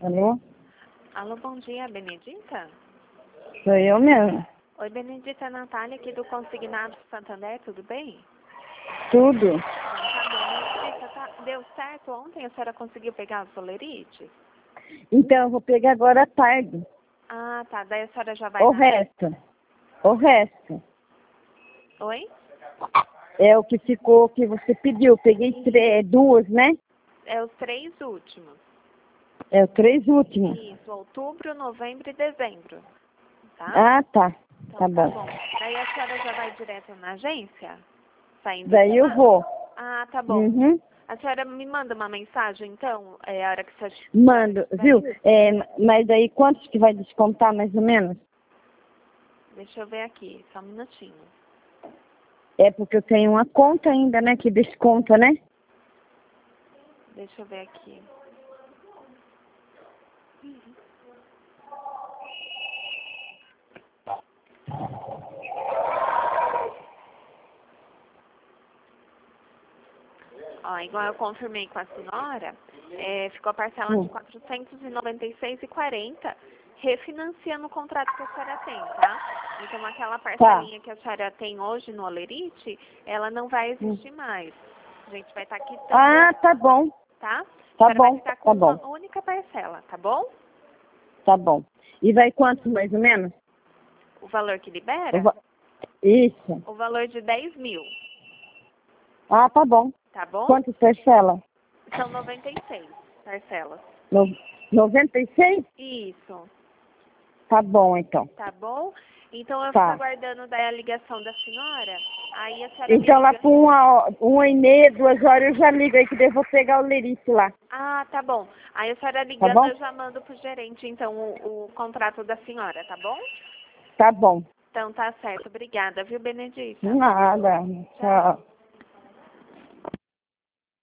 Alô? Alô, bom dia, Benedita? Sou eu mesmo. Oi, Benedita, Natália aqui do Consignado Santander, tudo bem? Tudo. Então, tá bom. Benedita, deu certo ontem? A senhora conseguiu pegar o solerite? Então, eu vou pegar agora à tarde. Ah, tá. Daí a senhora já vai O na... resto. O resto. Oi? É o que ficou, que você pediu. Peguei duas, né? É os 3 últimos. É os 3 últimos. Isso, outubro, novembro e dezembro. Tá? Ah, tá. Então, Tá bom. Daí a senhora já vai direto na agência? Saindo Daí de eu lá? vou. Ah, tá bom. Uhum. A senhora me manda uma mensagem, então, a hora que você... Mando, viu? Mas aí quantos que vai descontar, mais ou menos? Deixa eu ver aqui, só um minutinho. É porque eu tenho uma conta ainda, né? Que desconta, né? Deixa eu ver aqui. Ó, igual eu confirmei com a senhora, ficou a parcela de R$ 496,40, refinanciando o contrato que a senhora tem, tá? Então, aquela parcelinha que a senhora tem hoje no Olerite, ela não vai existir mais. A gente vai estar quitando ela, Tá bom. tá? A Tá senhora vai bom, ficar tá com bom, uma única parcela, tá bom? tá bom. E vai quanto, mais ou menos? O valor que O libera? va- Isso. O valor de 10 mil, Ah, tá bom. tá bom? Quantas parcelas? São 96 parcelas. No... 96? Isso. Tá bom, então. Tá bom? Então eu fico Tá. aguardando daí a ligação da senhora. Aí a senhora me Então lá liga. por 1h30, 2 horas eu já ligo aí que daí eu vou pegar o lerite lá. Ah, tá bom. Aí a senhora Tá ligando, bom? eu já mando pro gerente, então, o contrato da senhora, tá bom? Tá bom. Então tá certo. Obrigada, viu, De Benedita? nada. Tchau. Tchau.